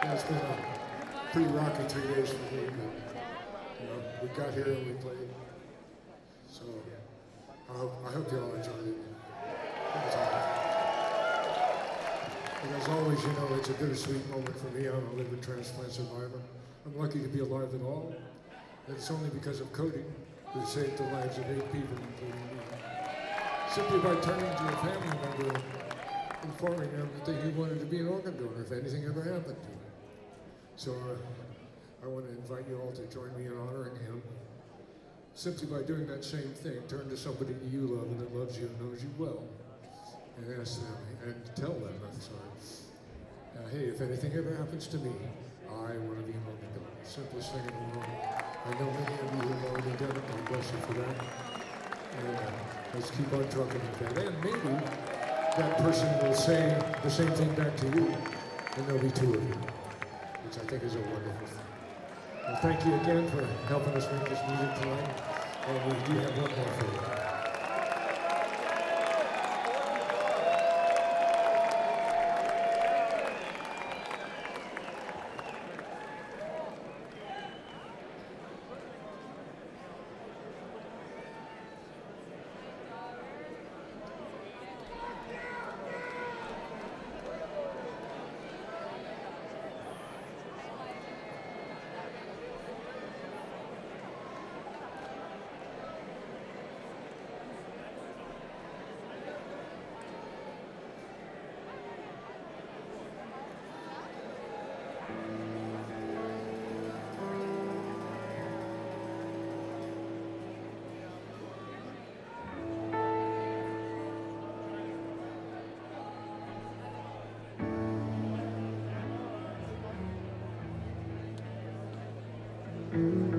Yeah, it's been a pretty rocky 3 days for me, but we got here and we played. So I hope you all enjoyed it. And as always, it's a bittersweet moment for me. I'm a liver transplant survivor. I'm lucky to be alive at all. And it's only because of Cody, who saved the lives of 8 people, including me. Simply by turning to a family member and informing them that he wanted to be an organ donor if anything ever happened to him. So I want to invite you all to join me in honoring him. Simply by doing that same thing, turn to somebody that you love and that loves you and knows you well, and ask them and tell them, hey, if anything ever happens to me, I want to be an organ donor. Simplest thing in the world. I know many of you have already done it. God bless you for that. And let's keep on trucking with that. And maybe that person will say the same thing back to you, and there'll be 2 of you, which I think is a wonderful thing. Well, thank you again for helping us make this music tonight. And we do have one more for you. Mm-hmm.